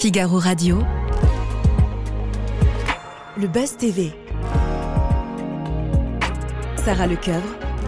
Figaro Radio, le Buzz TV. Sarah Lecoeuvre.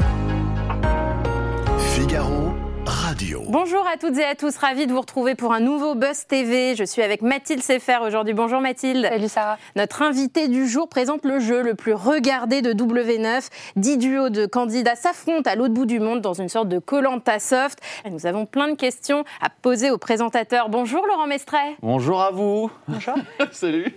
Figaro Radio. Bonjour à toutes et à tous, ravie de vous retrouver pour un nouveau Buzz TV. Je suis avec Mathilde Sefer aujourd'hui. Bonjour Mathilde. Salut Sarah. Notre invitée du jour présente le jeu le plus regardé de W9. 10 duos de candidats s'affrontent à l'autre bout du monde dans une sorte de Koh-Lanta soft. Nous avons plein de questions à poser aux présentateurs. Bonjour Laurent Mestret. Bonjour à vous. Bonjour. Salut.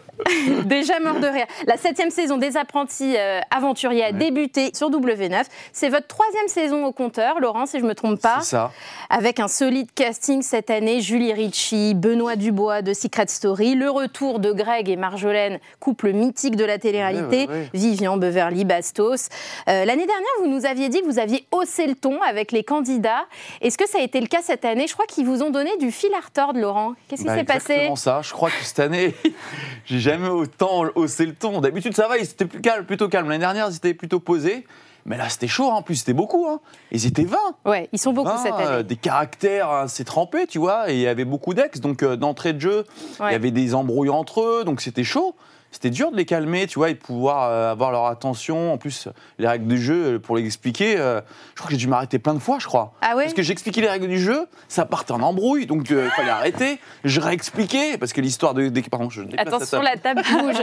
Déjà mort de rire. La 7e saison des apprentis aventuriers a débuté sur W9. C'est votre 3e saison au compteur, Laurent, si je ne me trompe pas. C'est ça. Avec un solide casting cette année, Julie Ritchie, Benoît Dubois de Secret Story, le retour de Greg et Marjolaine, couple mythique de la télé-réalité, Ouais. Vivian, Beverly, Bastos. L'année dernière, vous nous aviez dit que vous aviez haussé le ton avec les candidats. Est-ce que ça a été le cas cette année ? Je crois qu'ils vous ont donné du fil à retordre, Laurent. Qu'est-ce qui s'est passé ? Exactement ça. Je crois que cette année, j'ai jamais autant haussé le ton. D'habitude, ça va, ils étaient plutôt calmes. L'année dernière, ils étaient plutôt posés. Mais là, c'était chaud, en plus, c'était beaucoup. Ils étaient 20. Ouais, ils sont beaucoup 20, cette année. Des caractères assez trempés, tu vois. Et il y avait beaucoup d'ex. Donc, d'entrée de jeu, il y avait des embrouilles entre eux. Donc, c'était chaud. C'était dur de les calmer, tu vois, et de pouvoir avoir leur attention. En plus, les règles du jeu, pour les expliquer, je crois que j'ai dû m'arrêter plein de fois, je crois. Ah ouais ? Parce que j'expliquais les règles du jeu, ça partait en embrouille, donc il fallait arrêter. Je réexpliquais, parce que l'histoire de... Pardon, je déplace Attention, la table bouge.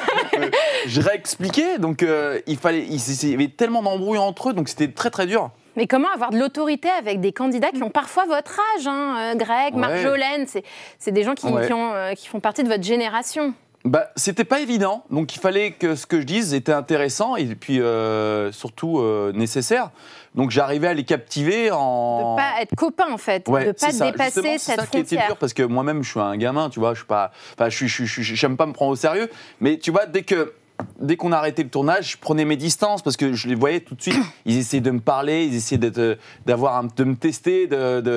Je réexpliquais, donc il y avait tellement d'embrouilles entre eux, donc c'était très très dur. Mais comment avoir de l'autorité avec des candidats qui ont parfois votre âge, Greg, Ouais. Marjolaine, c'est des gens qui font partie de votre génération. Bah, c'était pas évident, donc il fallait que ce que je dise était intéressant et puis surtout nécessaire. Donc j'arrivais à les captiver en... De pas être copain en fait, Ouais, de pas c'est ça. dépasser Justement, cette c'est ça qui était frontière. dur parce que moi-même je suis un gamin, tu vois, je suis pas, enfin j'aime pas me prendre au sérieux, mais tu vois dès qu'on a arrêté le tournage, je prenais mes distances parce que je les voyais tout de suite. Ils essayaient de me parler, ils essayaient de me tester.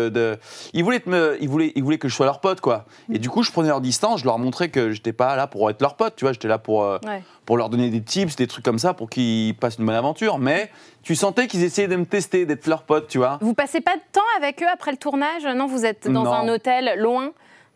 Ils voulaient que je sois leur pote, quoi. Et du coup, je prenais leur distance, je leur montrais que j'étais pas là pour être leur pote, tu vois. J'étais là pour leur donner des tips, des trucs comme ça, pour qu'ils passent une bonne aventure. Mais tu sentais qu'ils essayaient de me tester, d'être leur pote, tu vois. Vous passez pas de temps avec eux après le tournage ? Non, vous êtes dans un hôtel loin ?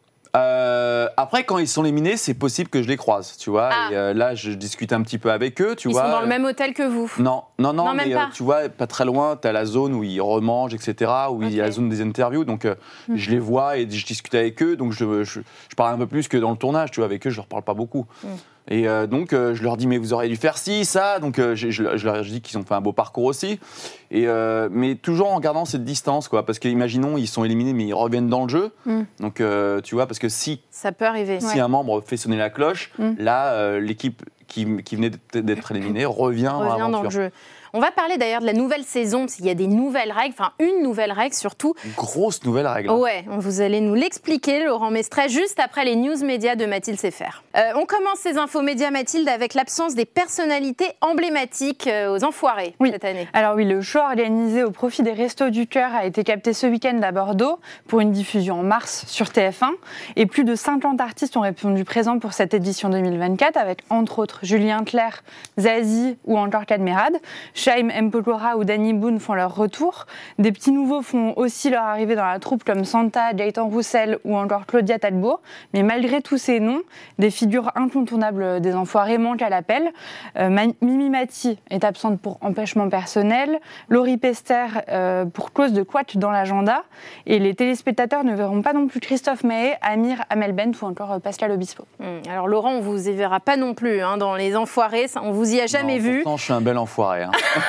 Après, quand ils sont éliminés, c'est possible que je les croise, tu vois. Ah. Et là, je discute un petit peu avec eux, tu Ils vois. sont dans le même hôtel que vous ? Non, mais même pas. tu vois, pas très loin, tu as la zone où ils remangent, etc., où il y a la zone des interviews, donc je les vois et je discute avec eux, donc je parle un peu plus que dans le tournage, tu vois, avec eux, je leur parle pas beaucoup. Et donc, je leur dis, mais vous auriez dû faire ci, ça, donc je leur dis qu'ils ont fait un beau parcours aussi, mais toujours en gardant cette distance, quoi, parce qu'imaginons, ils sont éliminés, mais ils reviennent dans le jeu, donc tu vois, parce que si Ça peut arriver. si un membre fait sonner la cloche, là, l'équipe qui venait d'être éliminée revient dans Revient l'aventure. dans le jeu. On va parler d'ailleurs de la nouvelle saison, s'il y a des nouvelles règles, enfin une nouvelle règle surtout. Une grosse nouvelle règle. Ouais, vous allez nous l'expliquer, Laurent Mestret, juste après les news médias de Mathilde Sefer. On commence ces infos médias, Mathilde, avec l'absence des personnalités emblématiques aux Enfoirés cette année. Alors oui, le show organisé au profit des Restos du Cœur a été capté ce week-end à Bordeaux pour une diffusion en mars sur TF1. Et plus de 50 artistes ont répondu présents pour cette édition 2024, avec entre autres Julien Clerc, Zazie ou encore Cadmerade. Chaim Mpolora ou Danny Boone font leur retour. Des petits nouveaux font aussi leur arrivée dans la troupe comme Santa, Gaëtan Roussel ou encore Claudia Talbot. Mais malgré tous ces noms, des figures incontournables des Enfoirés manquent à l'appel. Mimi Mati est absente pour empêchement personnel. Laurie Pester pour cause de couac dans l'agenda. Et les téléspectateurs ne verront pas non plus Christophe Maé, Amir Amelbent ou encore Pascal Obispo. Alors Laurent, on ne vous y verra pas non plus dans les Enfoirés, on ne vous y a jamais vu. Pourtant, je suis un bel enfoiré.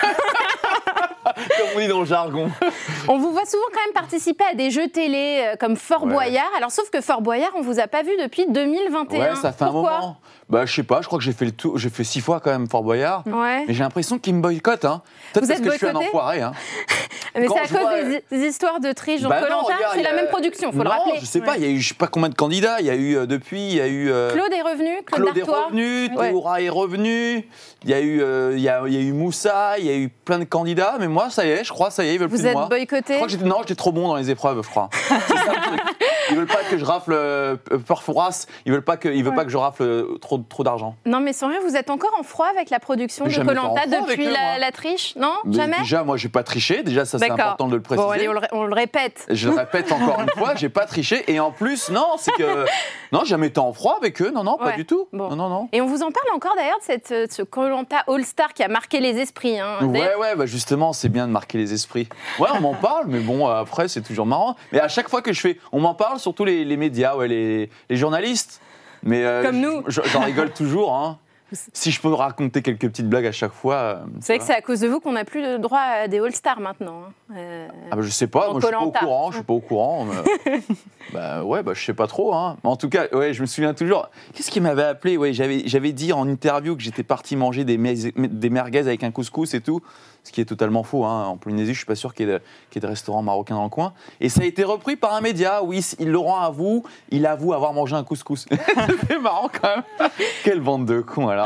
Comme on dit dans le jargon. On vous voit souvent quand même participer à des jeux télé comme Fort Boyard. Alors sauf que Fort Boyard, on ne vous a pas vu depuis 2021. Ouais, ça fait Pourquoi ? un moment. Bah, je sais pas, je crois que j'ai fait le tour. J'ai fait 6 fois quand même Fort Boyard. Ouais. Mais j'ai l'impression qu'ils me boycottent. Peut-être Vous parce êtes que je suis un boycotté enfoiré. Mais Quand c'est à je cause vois- des histoires de triche dans Bah non, Koh-Lanta, regarde, c'est il y la a- même production, faut le rappeler. Non, je sais pas, il y a eu je sais pas combien de candidats. Il y a eu depuis, il y a eu. Claude est revenu, Claude est Dartois. revenu, Ouais. Théoura est revenu, il y a eu Moussa, il y a eu plein de candidats, mais moi, ça y est, je crois, ça y est, ils veulent Vous plus de êtes moi. boycotté. Je crois que j'étais trop bon dans les épreuves, je crois. C'est ça le truc. Ils veulent pas que je rafle Perforas. Ils veulent pas que je rafle trop d'argent. Non, mais sans rien, vous êtes encore en froid avec la production de Jamais Koh-Lanta pas en froid depuis avec eux, moi. la triche? Non, Mais jamais. déjà, moi, j'ai pas triché. Déjà, ça c'est D'accord. important de le préciser. Bon, allez, on le répète. Je le répète encore une fois, j'ai pas triché. Et en plus, non, c'est que non, j'ai jamais été en froid avec eux. Non, pas Ouais. du tout. Bon. Non. Et on vous en parle encore d'ailleurs de ce Koh-Lanta All-Star qui a marqué les esprits. Hein. Ouais, bah justement, c'est bien de marquer les esprits. Ouais, on m'en parle, mais bon, après, c'est toujours marrant. Mais à chaque fois que je fais, on m'en parle, surtout les médias, ouais, les journalistes. Mais Comme nous. J'en rigole toujours, hein. Si je peux raconter quelques petites blagues à chaque fois. C'est vrai que c'est à cause de vous qu'on n'a plus le droit à des All-Stars maintenant. Ah bah je sais pas, en moi je suis Koh-Lanta. pas au courant. Mais, bah je sais pas trop. Hein. Mais en tout cas, ouais, je me souviens toujours. Qu'est-ce qui m'avait appelé? Ouais, j'avais dit en interview que j'étais parti manger des merguez avec un couscous et tout. Ce qui est totalement faux. Hein. En Polynésie, je suis pas sûr qu'il y ait de restaurants marocains dans le coin. Et ça a été repris par un média. Oui, Laurent avoue, il avoue avoir mangé un couscous. C'est marrant quand même. Quelle bande de cons alors.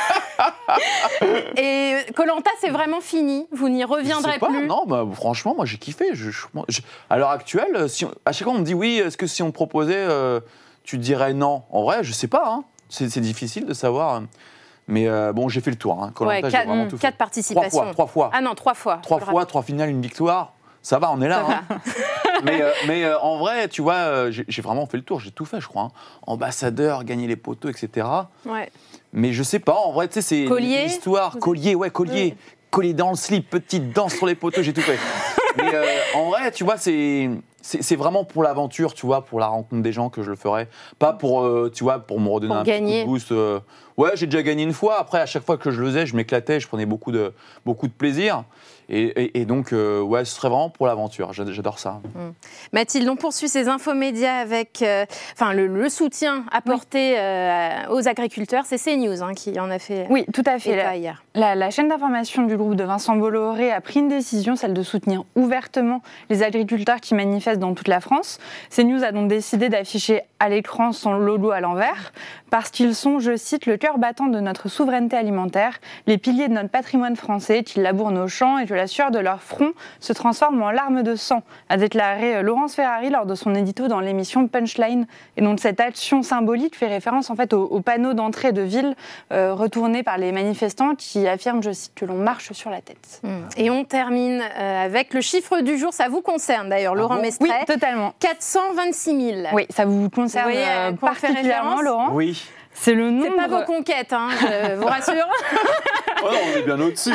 Et Koh-Lanta, c'est vraiment fini. Vous n'y reviendrez Je sais pas, plus. Non, bah, franchement, moi j'ai kiffé. À l'heure actuelle, à chaque fois on me dit oui, est-ce que si on te proposait, tu dirais non? En vrai, je sais pas. Hein. C'est difficile de savoir. Mais bon, j'ai fait le tour. Hein. Koh-Lanta, j'ai vraiment tout fait. 4 participations. 3 fois. Ah non, 3 fois. 3 finales, une victoire. Ça va, on est là. Hein. mais en vrai, tu vois, j'ai vraiment fait le tour. J'ai tout fait, je crois. Hein. Ambassadeur, gagner les poteaux, etc. Ouais. Mais je sais pas, en vrai, tu sais, c'est Collier. l'histoire. Collier. Collier dans le slip, petite danse sur les poteaux, j'ai tout fait. Mais en vrai, tu vois, c'est vraiment pour l'aventure, tu vois, pour la rencontre des gens que je le ferais. Pas pour, tu vois, pour me redonner pour un gagner. petit coup de boost. Ouais, j'ai déjà gagné une fois. Après, à chaque fois que je le faisais, je m'éclatais, je prenais beaucoup de plaisir. Et donc, ouais, ce serait vraiment pour l'aventure. J'adore ça. Mathilde, on poursuit ces infomédias avec le soutien apporté aux agriculteurs. C'est CNews qui en a fait Oui, tout à fait. état hier. La chaîne d'information du groupe de Vincent Bolloré a pris une décision, celle de soutenir ouvertement les agriculteurs qui manifestent dans toute la France. CNews a donc décidé d'afficher à l'écran son logo à l'envers parce qu'ils sont, je cite, le cœur battant de notre souveraineté alimentaire, les piliers de notre patrimoine français qui labourent nos champs et que la sueur de leur front se transforme en larmes de sang, a déclaré Laurence Ferrari lors de son édito dans l'émission Punchline. Et donc cette action symbolique fait référence en fait au panneau d'entrée de ville retourné par les manifestants qui affirment, je cite, que l'on marche sur la tête. Et on termine avec le chiffre du jour. Ça vous concerne d'ailleurs, Laurent Mestret. Oui, totalement. 426 000. Oui, ça vous concerne Vous voyez à quoi on fait particulièrement, référence Laurent. Oui. C'est le nombre. C'est pas vos conquêtes, je vous rassure. Oh non, on est bien au-dessus.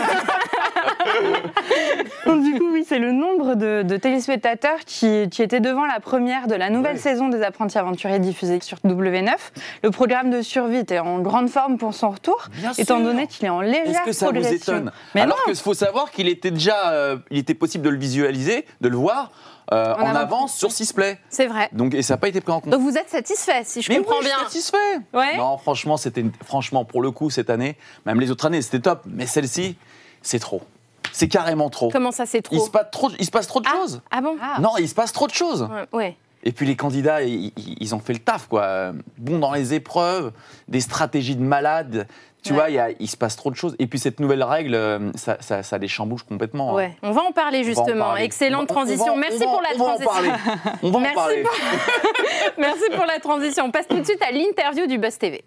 Donc, du coup, oui, c'est le nombre de téléspectateurs qui étaient devant la première de la nouvelle saison des Apprentis Aventuriers diffusée sur W9. Le programme de survie était en grande forme pour son retour, étant donné qu'il est en légère progression. Est-ce que ça vous étonne? Mais alors non. qu'il faut savoir qu'il était déjà, il était possible de le visualiser, de le voir en avance sur Sisplay. C'est vrai. Donc, et ça n'a pas été pris en compte. Donc vous êtes satisfait, si je Mais comprends oui, bien. je suis satisfait. Ouais. Non, franchement, pour le coup, cette année, même les autres années, c'était top. Mais celle-ci, c'est trop. C'est carrément trop. Comment ça, c'est trop? Il se passe trop de choses. Ah bon? Non, il se passe trop de choses. Ouais. Et puis les candidats, ils ont fait le taf, quoi. Bons dans les épreuves, des stratégies de malades. Tu vois, il se passe trop de choses. Et puis cette nouvelle règle, ça les chamboule complètement. Hein. Ouais. On va en parler justement. Excellente transition. Merci pour la transition. On va en parler. Merci pour la transition. On passe tout de suite à l'interview du Buzz TV.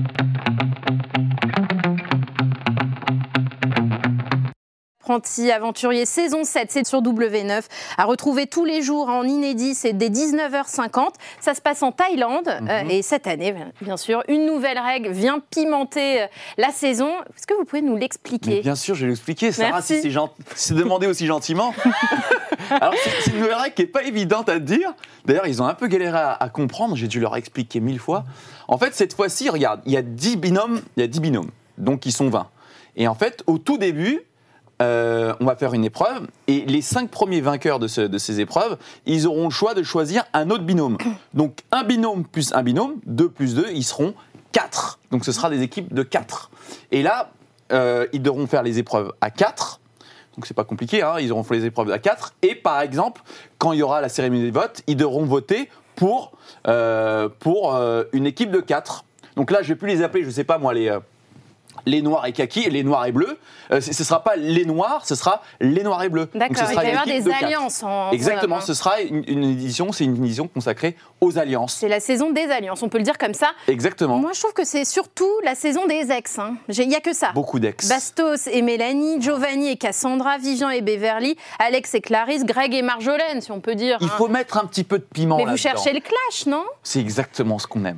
Apprentis aventuriers saison 7, c'est sur W9, à retrouver tous les jours en inédit, c'est dès 19h50. Ça se passe en Thaïlande et cette année, bien sûr, une nouvelle règle vient pimenter la saison. Est-ce que vous pouvez nous l'expliquer? Mais bien sûr, je vais l'expliquer. Sarah, si c'est demandé aussi gentiment. Alors, c'est une nouvelle règle qui n'est pas évidente à dire. D'ailleurs, ils ont un peu galéré à comprendre. J'ai dû leur expliquer 1000 fois. En fait, cette fois-ci, regarde, il y a 10 binômes. Donc, ils sont 20. Et en fait, au tout début, on va faire une épreuve et les 5 premiers vainqueurs de ces épreuves, ils auront le choix de choisir un autre binôme. Donc un binôme plus un binôme, 2 plus 2, ils seront 4. Donc ce sera des équipes de 4. Et là, ils devront faire les épreuves à 4. Donc c'est pas compliqué, hein, ils auront fait les épreuves à 4. Et par exemple, quand il y aura la cérémonie des votes, ils devront voter pour une équipe de 4. Donc là, je vais plus les appeler, je sais pas moi, les noirs et kaki et les noirs et bleus. Ce sera pas les noirs, ce sera les noirs et bleus. D'accord, Donc, ce il sera va y une avoir équipe des de 4. alliances. Exactement, ce sera une édition consacrée aux alliances. C'est la saison des alliances, on peut le dire comme ça. Exactement. Moi, je trouve que c'est surtout la saison des ex. Hein. Il n'y a que ça. Beaucoup d'ex. Bastos et Mélanie, Giovanni et Cassandra, Vivian et Beverly, Alex et Clarisse, Greg et Marjolaine, si on peut dire. Il faut mettre un petit peu de piment Mais là-dedans. vous cherchez le clash, non? C'est exactement ce qu'on aime.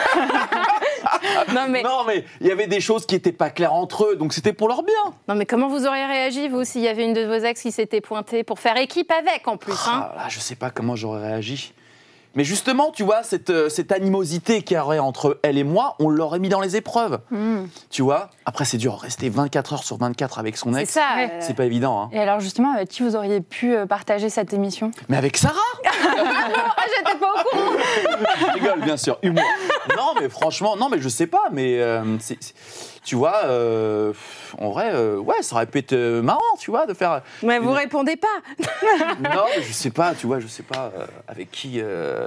Non mais il y avait des choses qui n'étaient pas claires entre eux, donc c'était pour leur bien. non mais comment vous auriez réagi vous s'il y avait une de vos ex qui s'était pointée pour faire équipe avec en plus hein? Là, je sais pas comment j'aurais réagi. Mais justement, tu vois, cette animosité qu'il y aurait entre elle et moi, on l'aurait mis dans les épreuves. Tu vois, après c'est dur, rester 24 heures sur 24 avec son C'est ex, ça. c'est pas évident. Hein. Et alors justement, avec qui vous auriez pu partager cette émission? Mais avec Sarah. J'étais pas au courant. Je rigole, bien sûr, humour. Non, mais franchement, je sais pas, mais tu vois, en vrai, ouais, ça aurait pu être marrant, tu vois, de faire. Mais vous répondez pas. Non, mais je sais pas, tu vois, avec qui.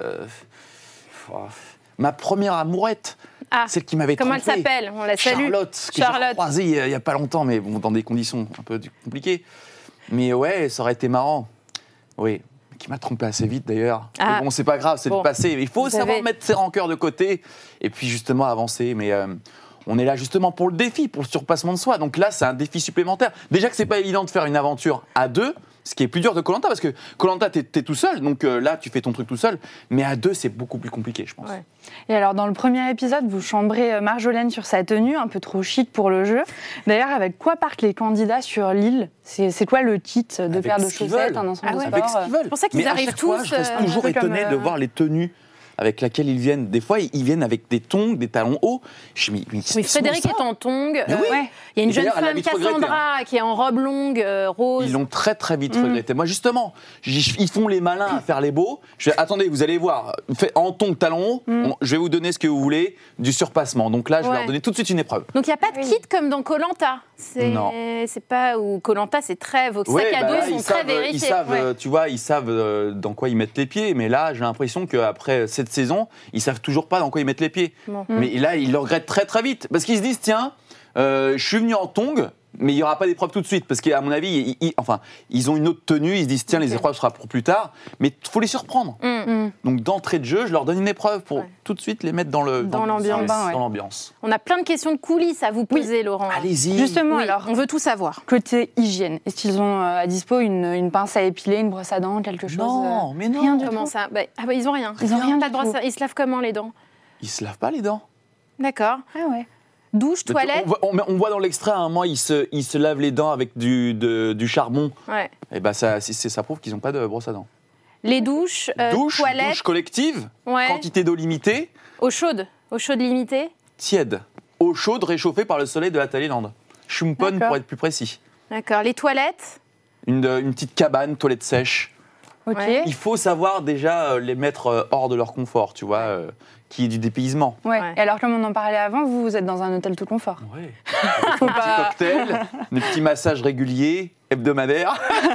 Ma première amourette, celle qui m'avait Comment elle trompé. s'appelle? On la salue. Charlotte, que j'ai croisée il y a pas longtemps, mais bon, dans des conditions un peu compliquées. Mais ouais, ça aurait été marrant. Oui. Qui m'a trompé assez vite d'ailleurs. Ah. Mais bon, c'est pas grave, c'est le passé. Il faut savoir mettre ses rancœurs de côté et puis justement avancer. Mais on est là justement pour le défi, pour le surpassement de soi. Donc là, c'est un défi supplémentaire. Déjà que c'est pas évident de faire une aventure à 2, ce qui est plus dur de Koh-Lanta, parce que Koh-Lanta, t'es tout seul, donc là, tu fais ton truc tout seul. Mais à 2, c'est beaucoup plus compliqué, je pense. Ouais. Et alors, dans le premier épisode, vous chambrez Marjolaine sur sa tenue, un peu trop chic pour le jeu. D'ailleurs, avec quoi partent les candidats sur l'île? C'est quoi le kit? Deux Avec paires de ce qu'ils chaussettes, veulent. un ensemble de sport? Avec ce qu'ils veulent. C'est pour ça qu'ils Mais à arrivent chaque fois, tous, je reste un toujours peu comme, étonné de voir les tenues avec laquelle ils viennent. Des fois, ils viennent avec des tongs, des talons hauts. Je me dis, mais Oui, Frédéric est en tongs. Mais oui. Ouais. Il y a une Et jeune d'ailleurs, elle l'a femme, vite regretté, Cassandra, qui est en robe longue, rose. Ils l'ont très très vite regretté. Moi justement, ils font les malins à faire les beaux. Je fais, attendez, vous allez voir, en tongs, talons hauts, je vais vous donner ce que vous voulez, du surpassement. Donc là, je vais leur donner tout de suite une épreuve. Donc il n'y a pas de kit comme dans Koh-Lanta. Non. C'est pas où Koh-Lanta, c'est très vos sacs à dos là, sont très vérifiés. Ils savent, tu vois, ils savent dans quoi ils mettent les pieds. Mais là, j'ai l'impression qu'après cette saison, ils savent toujours pas dans quoi ils mettent les pieds. Bon. Mais là, ils le regrettent très très vite parce qu'ils se disent, tiens, je suis venu en tongs. Mais il n'y aura pas d'épreuve tout de suite, parce qu'à mon avis, ils ont une autre tenue, ils se disent, tiens, les épreuves seront pour plus tard, mais il faut les surprendre. Donc d'entrée de jeu, je leur donne une épreuve pour tout de suite les mettre dans l'ambiance. On a plein de questions de coulisses à vous poser, Laurent. Allez-y. Justement, Oui, alors, on veut tout savoir. côté hygiène, est-ce qu'ils ont à dispo une pince à épiler, une brosse à dents, quelque chose? Non, mais non. Rien du Comment tout. ça ils ont rien. Ils ont rien Pas du de brosse tout. à- Ils se lavent comment les dents? Ils se lavent pas les dents. D'accord. Ah ouais. Douche, toilette. On voit dans l'extrait, à un moment, ils se lavent les dents avec du charbon. Ouais. Et bah ça prouve qu'ils n'ont pas de brosse à dents. Les douches, Douche toilette. collective, Ouais. quantité d'eau limitée, Eau chaude limitée. tiède. Eau chaude réchauffée par le soleil de la Thaïlande. Chumpon D'accord. pour être plus précis. D'accord. Les toilettes. Une petite cabane, toilette sèche. Ok. Ouais. Il faut savoir déjà les mettre hors de leur confort, tu vois, qui est du dépaysement. Ouais. Ouais. Et alors, comme on en parlait avant, vous êtes dans un hôtel tout confort. Ouais. Des petits cocktails, des petits massages réguliers, hebdomadaires.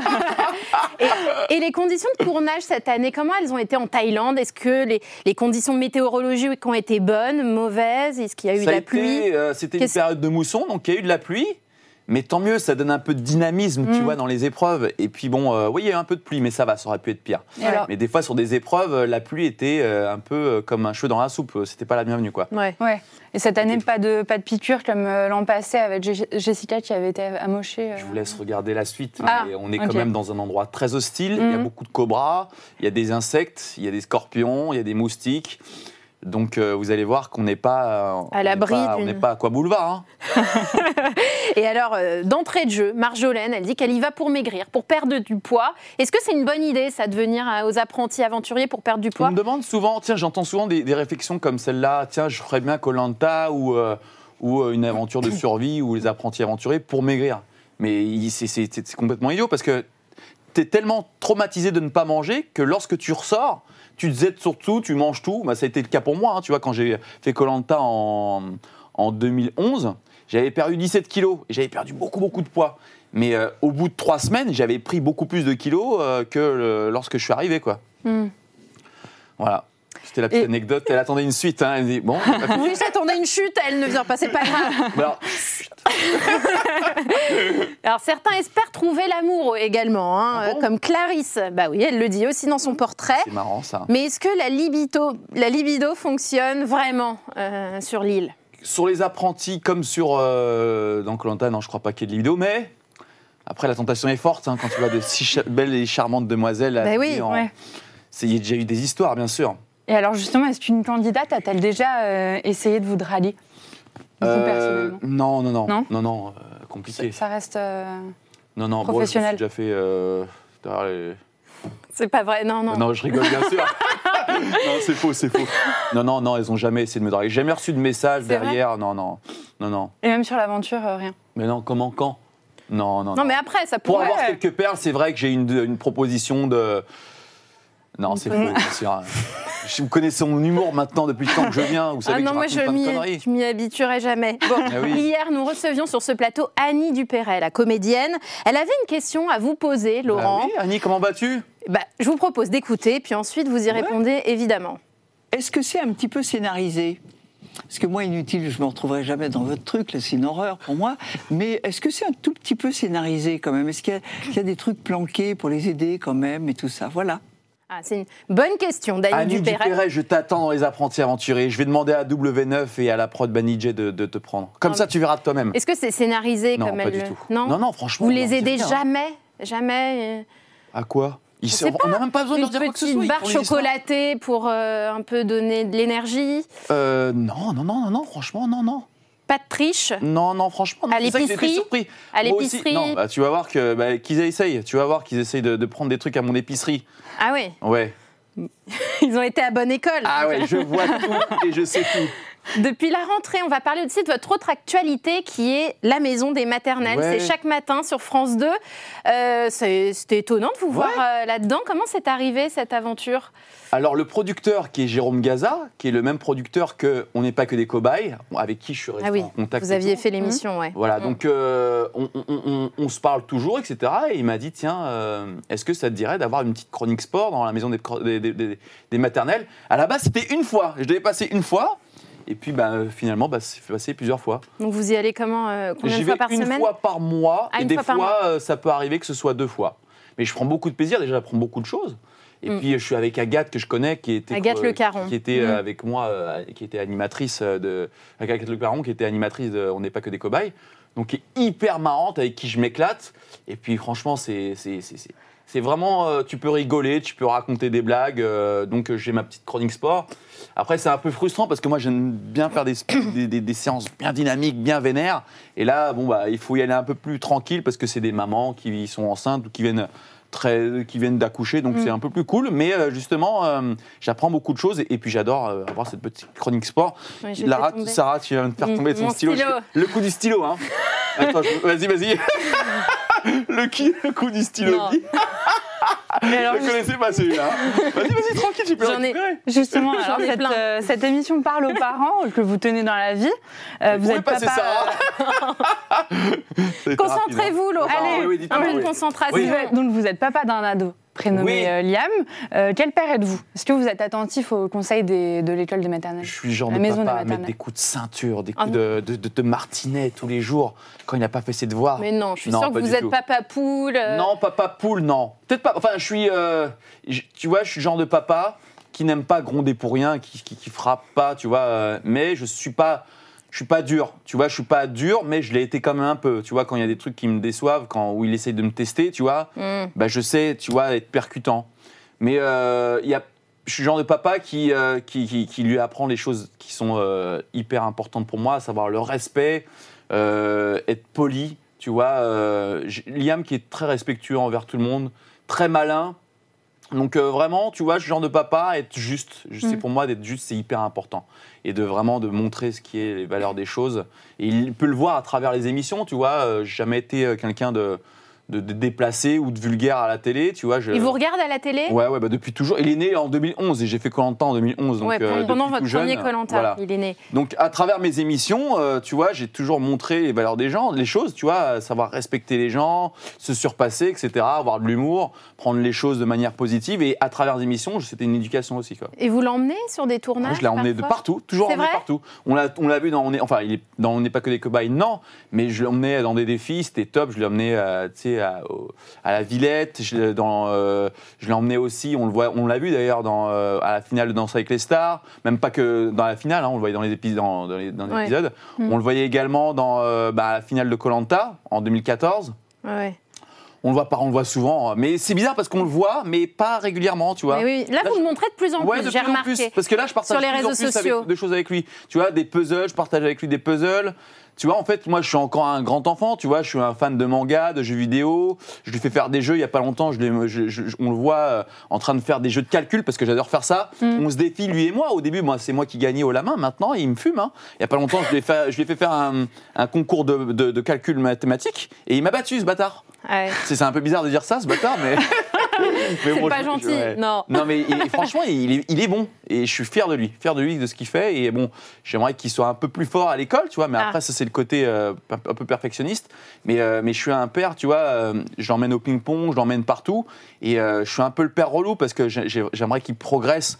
Et les conditions de tournage cette année, comment elles ont été en Thaïlande? Est-ce que les conditions météorologiques ont été bonnes, mauvaises? Est-ce qu'il y a eu de la pluie? C'était une période de mousson, donc il y a eu de la pluie. Mais tant mieux, ça donne un peu de dynamisme, tu vois, dans les épreuves. Et puis bon, oui, il y a eu un peu de pluie, mais ça va, ça aurait pu être pire. Et alors Mais des fois, sur des épreuves, la pluie était un peu comme un cheveu dans la soupe. C'était pas la bienvenue, quoi. Ouais. Ouais. Et cette année, pas de piqûre comme l'an passé avec Jessica qui avait été amochée. Je vous laisse regarder la suite. Ah, mais on est ok. quand même dans un endroit très hostile. Il y a beaucoup de cobras, il y a des insectes, il y a des scorpions, il y a des moustiques. Donc vous allez voir qu'on n'est pas À l'abri on n'est pas à Quoi Boulevard. Hein. Et alors, d'entrée de jeu, Marjolaine, elle dit qu'elle y va pour maigrir, pour perdre du poids. Est-ce que c'est une bonne idée, ça, de venir aux apprentis aventuriers pour perdre du On poids? me demande souvent, tiens, j'entends souvent des réflexions comme celle-là, tiens, je ferais bien Koh-Lanta ou une aventure de survie ou les apprentis aventuriers pour maigrir. Mais c'est complètement idiot parce que tu es tellement traumatisé de ne pas manger que lorsque tu ressors, tu te jettes sur tout, tu manges tout. Bah, ça a été le cas pour moi, hein, tu vois, quand j'ai fait Koh-Lanta en 2011, j'avais perdu 17 kilos et j'avais perdu beaucoup de poids. Mais au bout de 3 semaines, j'avais pris beaucoup plus de kilos que lorsque je suis arrivé, quoi. Voilà. C'était la petite anecdote. Elle attendait une suite. Hein. Elle dit, bon, Oui, j'attendais une chute, elle ne vient pas, c'est pas grave. alors, Alors certains espèrent trouver l'amour également, hein, Ah bon comme Clarisse. Bah oui, elle le dit aussi dans son portrait. C'est marrant ça. Mais est-ce que la libido fonctionne vraiment sur l'île ? Sur les apprentis, comme sur dans Koh-Lanta, non, je crois pas qu'il y ait de libido, mais après la tentation est forte hein, quand tu vois de si belles et charmantes demoiselles. Bah oui, ouais. Il y a déjà eu des histoires, bien sûr. Et alors justement, est-ce qu'une candidate a-t-elle déjà essayé de vous draguer vous, personnellement Non, compliqué. Ça reste Non, professionnel. Bon, je me suis déjà fait. derrière les- C'est pas vrai, non. Non, je rigole bien sûr. Non, c'est faux. Non, elles ont jamais essayé de me draguer. J'ai jamais reçu de message C'est vrai derrière. Non. Et même sur l'aventure, rien. Mais non, comment, quand Non. Non, mais après, ça Pour pourrait... avoir quelques perles, c'est vrai que j'ai une proposition de. Non, c'est faux, bien sûr. Vous connaissez mon humour maintenant depuis le temps que je viens. Vous savez Ah non, que moi je raconte plein de conneries. je m'y habituerai jamais. Bon, Ah oui. Hier, nous recevions sur ce plateau Annie Dupéret, la comédienne. Elle avait une question à vous poser, Laurent. Bah oui, Annie, comment vas-tu ? Je vous propose d'écouter, puis ensuite vous y répondez évidemment. Est-ce que c'est un petit peu scénarisé ? Parce que moi, inutile, je ne me retrouverai jamais dans votre truc, là, c'est une horreur pour moi. Mais est-ce que c'est un tout petit peu scénarisé quand même ? Est-ce qu'il y a des trucs planqués pour les aider quand même et tout ça ? Voilà. Ah, c'est une bonne question d'Annie Annie Dupéret. Dupéret, je t'attends dans les apprentis aventuriers. Je vais demander à W9 et à la prod Banijay de te prendre. Comme ça, tu verras de toi-même. Est-ce que c'est scénarisé Non, comme pas elle du le... tout. Non, Non, franchement. Vous non, les c'est aidez rien. jamais À quoi sais On n'a même pas besoin de Une leur dire quoi que ce petite soit. ils barre font les histoires. chocolatée pour un peu donner de l'énergie. Non, franchement, non. Pas de triche. Non, franchement, non. À C'est ça que l'épicerie j'étais surpris. À Moi aussi. l'épicerie. Non, tu vas voir qu'ils essayent. Tu vas voir qu'ils essayent de prendre des trucs à mon épicerie. Ah oui, Ouais. ils ont été à bonne école. Ah ouais, je vois tout et je sais tout. Depuis la rentrée, on va parler aussi de votre autre actualité qui est la maison des maternelles. Ouais. C'est chaque matin sur France 2. C'était étonnant de vous voir là-dedans. Comment c'est arrivé cette aventure ? Alors, le producteur qui est Jérôme Gaza, qui est le même producteur que On n'est pas que des cobayes, avec qui je suis resté Ah oui, en contact. vous et aviez tout. fait l'émission, ouais. Voilà, donc on se parle toujours, etc. Et il m'a dit, tiens, est-ce que ça te dirait d'avoir une petite chronique sport dans la maison des maternelles ? À la base, c'était une fois. Je devais passer une fois. Et puis, finalement, c'est passé plusieurs fois. Donc vous y allez combien de J'y fois vais par une semaine ? fois par mois. Ah, et une des fois par fois, ça peut arriver que ce soit 2 fois. Mais je prends beaucoup de plaisir. Déjà, j'apprends beaucoup de choses. Et puis, je suis avec Agathe, que je connais, qui était Agathe Le Caron. qui était avec moi, qui était animatrice Agathe Le Caron, qui était animatrice de On n'est pas que des cobayes. Donc, qui est hyper marrante, avec qui je m'éclate. Et puis, franchement, c'est vraiment, tu peux rigoler, tu peux raconter des blagues. Donc, j'ai ma petite chronique sport. Après, c'est un peu frustrant parce que moi, j'aime bien faire des séances bien dynamiques, bien vénères. Et là, il faut y aller un peu plus tranquille parce que c'est des mamans qui sont enceintes ou qui viennent d'accoucher, donc c'est un peu plus cool. Mais justement, j'apprends beaucoup de choses et puis j'adore avoir cette petite chronique sport. Oui, je Lara, fais tomber. Sarah, tu viens de faire tomber ton Mon stylo. stylo. Le coup du stylo, hein. Attends, vas-y. Le coup du stylo. Non. Mais alors, Je ne connaissais pas celui-là. Vas-y, tranquille, tu peux J'en ai- récupérer. justement, J'en alors, ai plein. cette émission parle aux parents que vous tenez dans la vie. Vous êtes passer papa. ça. Concentrez-vous, Laurent. Allez, oui, dites-moi, un peu de oui. concentration. Oui. Donc vous êtes papa d'un ado prénommé Oui. Liam. Quel père êtes-vous ? Est-ce que vous êtes attentif aux conseils de l'école des maternelles ? Je suis le genre La de maison papa des à mettre maternelles. des coups de ceinture, des Ah coups de martinet tous les jours quand il n'a pas fait ses devoirs. Mais non, je suis Non, sûre que pas vous du êtes tout. papa poule. Non, papa poule, non. Peut-être pas. Enfin, je suis. Tu vois, je suis le genre de papa qui n'aime pas gronder pour rien, qui frappe pas, tu vois. Mais je suis pas dur. Tu vois, je suis pas dur, mais je l'ai été quand même un peu. Tu vois, quand il y a des trucs qui me déçoivent, où il essaye de me tester, tu vois, je sais, tu vois, être percutant. Mais je suis le genre de papa qui lui apprend les choses qui sont hyper importantes pour moi, à savoir le respect, être poli, tu vois. Liam qui est très respectueux envers tout le monde, très malin. Donc vraiment, tu vois, je suis le genre de papa, être juste. C'est pour moi, d'être juste, c'est hyper important. Et de montrer ce qui est les valeurs des choses. Et il peut le voir à travers les émissions, tu vois. J'ai jamais été quelqu'un déplacé ou de vulgaire à la télé, tu vois. Il vous regarde à la télé ? Ouais, bah depuis toujours. Il est né en 2011 et j'ai fait Koh-Lanta en 2011. Donc, pendant votre tout jeune, premier Koh-Lanta, voilà. il est né. Donc, à travers mes émissions, tu vois, j'ai toujours montré les valeurs des gens, les choses, tu vois, savoir respecter les gens, se surpasser, etc., avoir de l'humour, prendre les choses de manière positive. Et à travers les émissions, c'était une éducation aussi, quoi. Et vous l'emmenez sur des tournages ? Je l'ai emmené de partout, toujours emmené partout. On l'a vu dans On n'est pas que des cobayes, non, mais je l'ai emmené dans des défis, c'était top. Je l'ai emmené, tu sais, à la Villette. Je l'ai emmené aussi, on l'a vu d'ailleurs à la finale de Danse avec les stars, même pas que dans la finale, hein, on le voyait dans les épisodes. On le voyait également dans la finale de Koh-Lanta en 2014. Ouais. On le voit souvent, mais c'est bizarre parce qu'on le voit, mais pas régulièrement, tu vois. Mais oui. Là, vous le montrez de plus en plus, j'ai remarqué. Parce que là, je partage sur les réseaux sociaux de choses avec lui. Tu vois, des puzzles, je partage avec lui des puzzles. Tu vois, en fait, moi, je suis encore un grand enfant, tu vois, je suis un fan de manga, de jeux vidéo. Je lui fais faire des jeux il y a pas longtemps. On le voit en train de faire des jeux de calcul parce que j'adore faire ça. On se défie, lui et moi. Au début, moi, c'est moi qui gagnais haut la main. Maintenant, il me fume. Hein. Il y a pas longtemps, je lui ai fait faire un concours de calcul mathématique et il m'a battu, ce bâtard. Ouais. C'est un peu bizarre de dire ça, ce bâtard, mais. C'est bon, pas gentil, non. Non, mais franchement, il est bon. Et je suis fier de lui, de ce qu'il fait. Et bon, j'aimerais qu'il soit un peu plus fort à l'école, tu vois. Mais après, ça, c'est le côté un peu perfectionniste. Mais je suis un père, tu vois. Je l'emmène au ping-pong, je l'emmène partout. Et je suis un peu le père relou parce que j'aimerais qu'il progresse.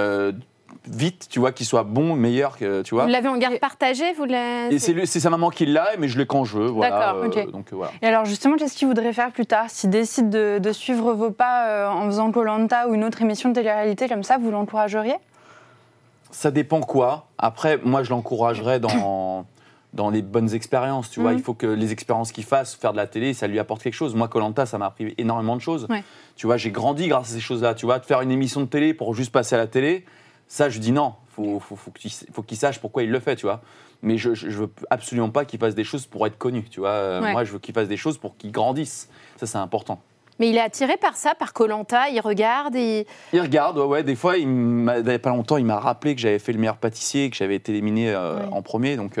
Vite, tu vois, qu'il soit bon, meilleur, tu vois. Vous l'avez en garde partagée, c'est sa maman qui l'a, mais je l'ai quand je veux, voilà. D'accord, ok. Donc voilà. Et alors justement, qu'est-ce qu'il voudrait faire plus tard ? S'il décide de suivre vos pas en faisant Koh-Lanta ou une autre émission de télé-réalité comme ça, vous l'encourageriez ? Ça dépend quoi. Après, moi, je l'encouragerais dans les bonnes expériences, tu vois. Il faut que les expériences qu'il fasse, faire de la télé, ça lui apporte quelque chose. Moi, Koh-Lanta, ça m'a appris énormément de choses. Ouais. Tu vois, j'ai grandi grâce à ces choses-là. Tu vois, de faire une émission de télé pour juste passer à la télé, ça, je dis non. Faut qu'il sache pourquoi il le fait, tu vois. Mais je veux absolument pas qu'il fasse des choses pour être connu, tu vois. Moi, je veux qu'il fasse des choses pour qu'il grandisse. Ça, c'est important. Mais il est attiré par ça, par Koh-Lanta, il regarde et... Il regarde, ouais. Des fois, il n'y a pas longtemps, il m'a rappelé que j'avais fait le meilleur pâtissier, que j'avais été éliminé en premier, donc...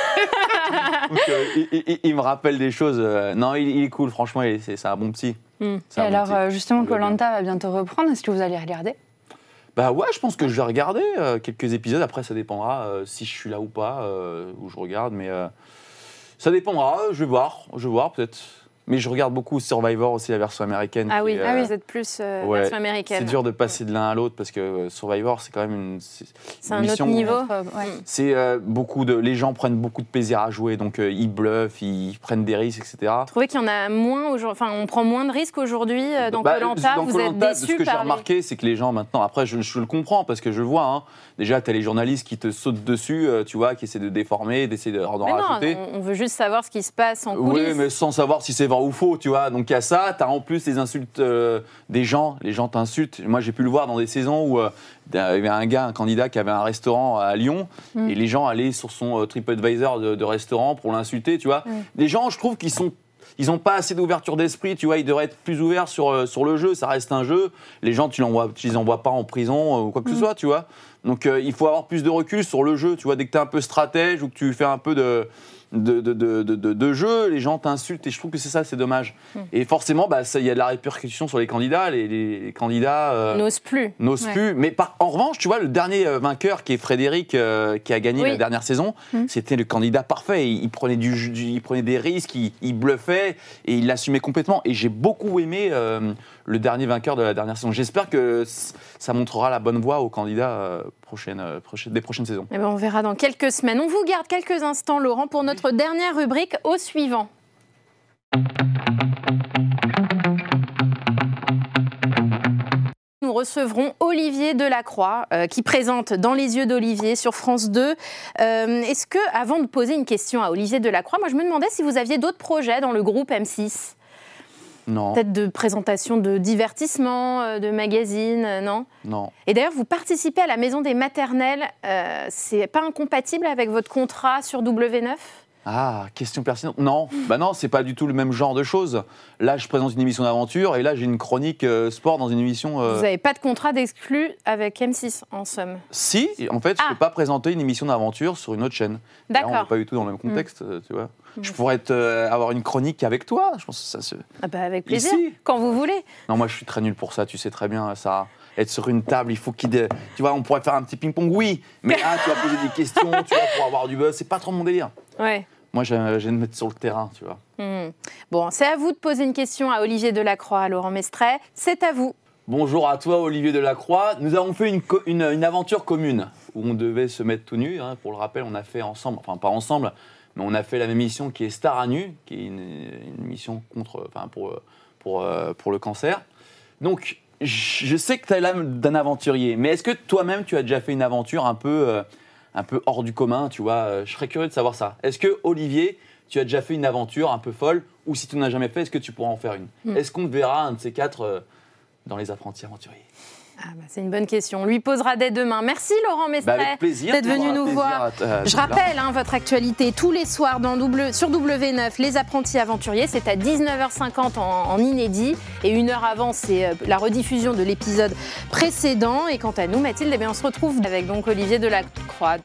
il me rappelle des choses. Non, il est cool, franchement, c'est un bon petit. Et alors, justement, Koh-Lanta va bientôt reprendre. Est-ce que vous allez regarder ? Bah ouais, je pense que je vais regarder quelques épisodes. Après, ça dépendra si je suis là ou pas, où je regarde. Mais ça dépendra, je vais voir peut-être. Mais je regarde beaucoup Survivor aussi, la version américaine. Ah oui, vous êtes plus version américaine. C'est dur de passer de l'un à l'autre parce que Survivor, c'est quand même c'est un autre niveau. C'est les gens prennent beaucoup de plaisir à jouer, donc ils bluffent, ils prennent des risques, etc. Vous trouvez qu'il y en a moins aujourd'hui, enfin on prend moins de risques aujourd'hui dans Koh-Lanta. Vous êtes déçus? Ce que j'ai remarqué, c'est que les gens maintenant, après je le comprends parce que je le vois. Hein, déjà, t'as les journalistes qui te sautent dessus, tu vois, qui essaient de déformer, d'essayer de rajouter. Non, on veut juste savoir ce qui se passe en coulisses. Oui, mais sans savoir si c'est vrai ou faux, tu vois. Donc il y a ça, t'as en plus les insultes des gens, les gens t'insultent. Moi j'ai pu le voir dans des saisons où il y avait un candidat qui avait un restaurant à Lyon et les gens allaient sur son TripAdvisor de restaurant pour l'insulter, tu vois. Les gens, je trouve ils n'ont pas assez d'ouverture d'esprit, tu vois, ils devraient être plus ouverts sur le jeu, ça reste un jeu. Les gens, tu les envoies pas en prison ou quoi que ce soit, tu vois. Donc il faut avoir plus de recul sur le jeu, tu vois, dès que tu es un peu stratège ou que tu fais un peu de jeu, les gens t'insultent et je trouve que c'est dommage. Et forcément, il y a de la répercussion sur les candidats. Les candidats n'osent plus. Mais en revanche, tu vois, le dernier vainqueur qui est Frédéric, qui a gagné la dernière saison, c'était le candidat parfait. Il prenait il prenait des risques, il bluffait et il l'assumait complètement. Et j'ai beaucoup aimé le dernier vainqueur de la dernière saison. J'espère que ça montrera la bonne voie aux candidats des prochaines saisons. Et on verra dans quelques semaines. On vous garde quelques instants, Laurent, pour notre dernière rubrique au suivant. Nous recevrons Olivier Delacroix, qui présente Dans les yeux d'Olivier sur France 2. Est-ce que, avant de poser une question à Olivier Delacroix, moi je me demandais si vous aviez d'autres projets dans le groupe M6 ? Non. Peut-être de présentation de divertissement, de magazines, non ? Non. Et d'ailleurs, vous participez à la Maison des Maternelles. C'est pas incompatible avec votre contrat sur W9 ? Ah, question pertinente. Non, non, c'est pas du tout le même genre de choses. Là, je présente une émission d'aventure et là, j'ai une chronique sport dans une émission. Vous n'avez pas de contrat d'exclus avec M6, en somme. Si, en fait, je peux pas présenter une émission d'aventure sur une autre chaîne. D'accord. Là, on n'est pas du tout dans le même contexte, tu vois. Je pourrais avoir une chronique avec toi. Je pense que ça se. Ah bah avec plaisir, Ici. quand vous voulez. Non, moi, je suis très nul pour ça. Tu sais très bien, ça. Être sur une table, il faut qu'il. Tu vois, on pourrait faire un petit ping-pong, oui. Mais tu vas poser des questions, tu vois, pour avoir du buzz. C'est pas trop mon délire. Ouais. Moi, j'ai de me mettre sur le terrain, tu vois. Bon, c'est à vous de poser une question à Olivier Delacroix, à Laurent Mestret. C'est à vous. Bonjour à toi, Olivier Delacroix. Nous avons fait une aventure commune où on devait se mettre tout nu. Pour le rappel, on a fait ensemble, enfin pas ensemble, mais on a fait la même émission qui est Star à nu, qui est une émission pour le cancer. Donc, je sais que tu as l'âme d'un aventurier, mais est-ce que toi-même, tu as déjà fait une aventure un peu hors du commun, tu vois? Je serais curieux de savoir ça. Est-ce que, Olivier, tu as déjà fait une aventure un peu folle, ou si tu n'en as jamais fait, est-ce que tu pourras en faire une? Est-ce qu'on te verra, un de ces quatre, dans Les Apprentis Aventuriers? C'est une bonne question. On lui posera dès demain. Merci Laurent Mestret avec plaisir, d'être venu nous voir. Je rappelle votre actualité tous les soirs sur W9, Les Apprentis Aventuriers. C'est à 19h50 en inédit. Et une heure avant, c'est la rediffusion de l'épisode précédent. Et quant à nous, Mathilde, on se retrouve avec donc Olivier Delacroix.